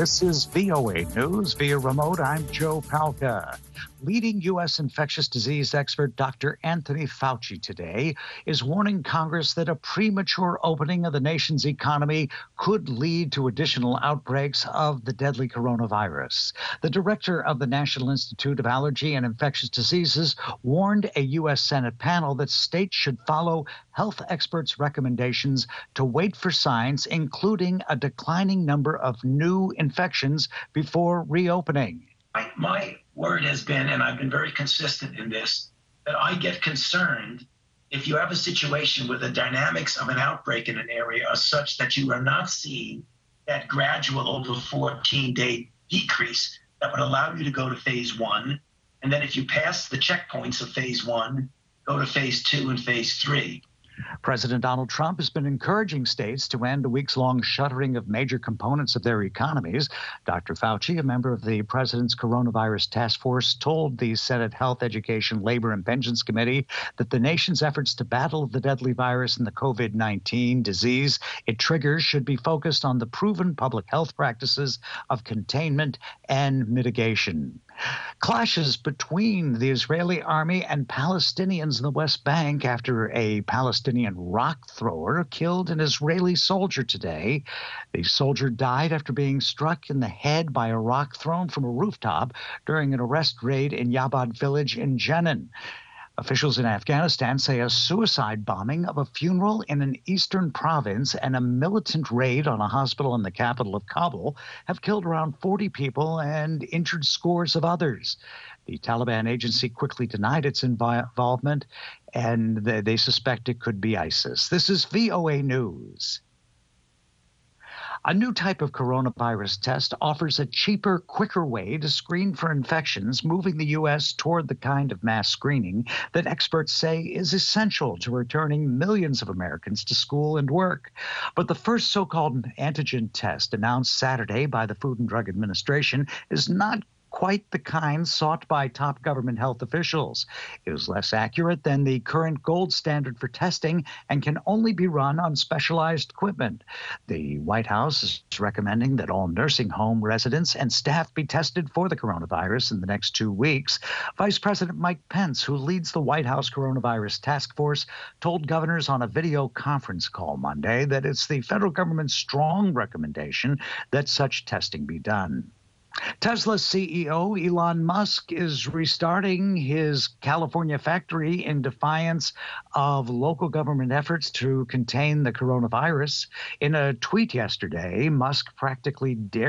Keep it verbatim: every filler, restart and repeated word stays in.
This is V O A News via remote. I'm Joe Palca. Leading U S infectious disease expert Doctor Anthony Fauci today is warning Congress that a premature opening of the nation's economy could lead to additional outbreaks of the deadly coronavirus. The director of the National Institute of Allergy and Infectious Diseases warned a U S Senate panel that states should follow health experts' recommendations to wait for signs, including a declining number of new infections, before reopening. My, my word has been, and I've been very consistent in this, that I get concerned if you have a situation where the dynamics of an outbreak in an area are such that you are not seeing that gradual over fourteen-day decrease that would allow you to go to phase one. And then if you pass the checkpoints of phase one, go to phase two and phase three. President Donald Trump has been encouraging states to end a weeks-long shuttering of major components of their economies. Doctor Fauci, a member of the president's coronavirus task force, told the Senate Health, Education, Labor, and Pensions Committee that the nation's efforts to battle the deadly virus and the COVID nineteen disease it triggers should be focused on the proven public health practices of containment and mitigation. Clashes between the Israeli army and Palestinians in the West Bank after a Palestinian rock thrower killed an Israeli soldier today. The soldier died after being struck in the head by a rock thrown from a rooftop during an arrest raid in Yabad village in Jenin. Officials in Afghanistan say a suicide bombing of a funeral in an eastern province and a militant raid on a hospital in the capital of Kabul have killed around forty people and injured scores of others. The Taliban agency quickly denied its involvement, and they suspect it could be ISIS. This is V O A News. A new type of coronavirus test offers a cheaper, quicker way to screen for infections, moving the U S toward the kind of mass screening that experts say is essential to returning millions of Americans to school and work. But the first so-called antigen test announced Saturday by the Food and Drug Administration is not quite the kind sought by top government health officials. It is less accurate than the current gold standard for testing and can only be run on specialized equipment. The White House is recommending that all nursing home residents and staff be tested for the coronavirus in the next two weeks. Vice President Mike Pence, who leads the White House Coronavirus Task Force, told governors on a video conference call Monday that it's the federal government's strong recommendation that such testing be done. Tesla's C E O, Elon Musk, is restarting his California factory in defiance of local government efforts to contain the coronavirus. In a tweet yesterday, Musk practically dared